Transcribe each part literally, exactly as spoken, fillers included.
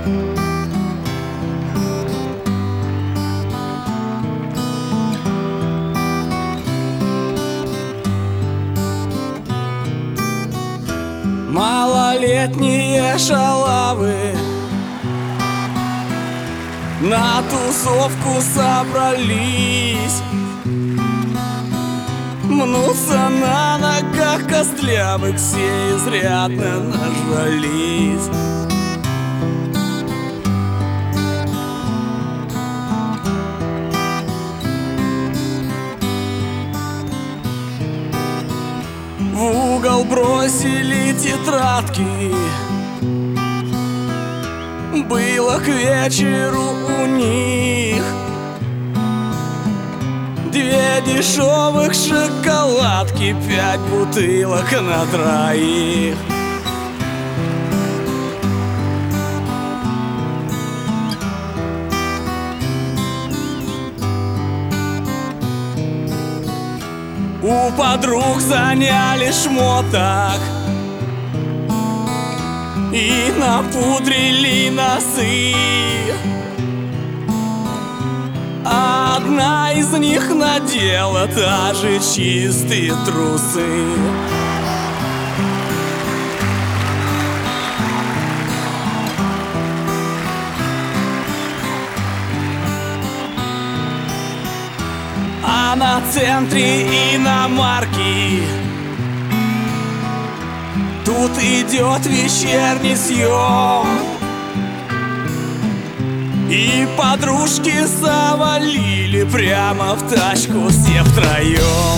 Малолетние шалавы на тусовку собрались, мнутся на ногах костлявых, все изрядно нажрались. В угол бросили тетрадки, было к вечеру у них две дешевых шоколадки, пять бутылок на троих. У подруг заняли шмоток и напудрили носы. Одна из них надела даже чистые трусы. А на центре иномарки тут идет вечерний съем, и подружки завалили прямо в тачку все втроем.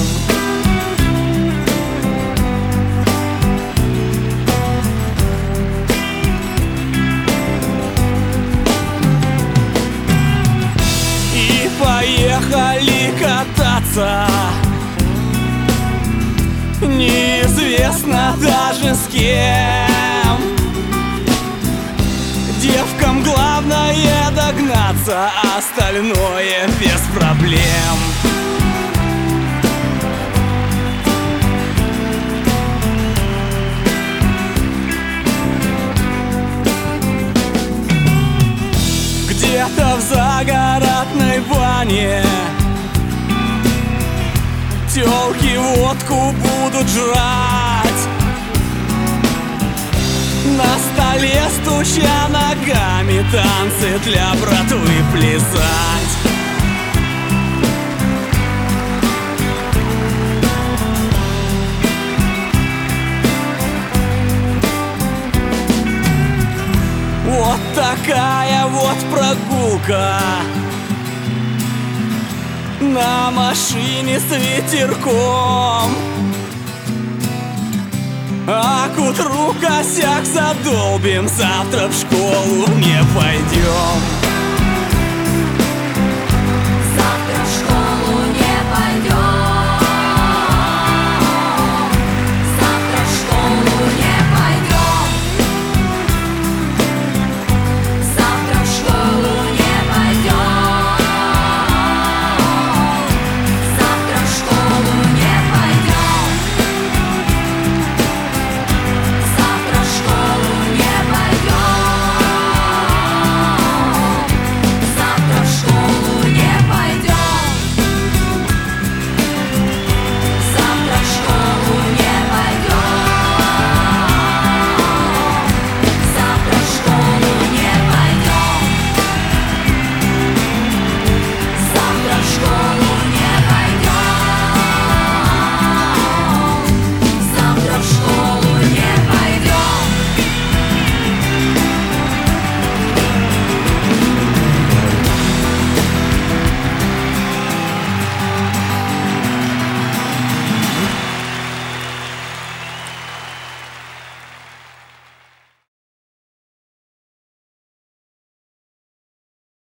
И поехали кататься, неизвестно даже с кем. Девкам главное догнаться, остальное без проблем. Где-то в загородной бане тёлки водку будут жрать, на столе стуча ногами, танцы для братвы плясать. Вот такая вот прогулка на машине с ветерком, а к утру косяк задолбим, завтра в школу не пойдем.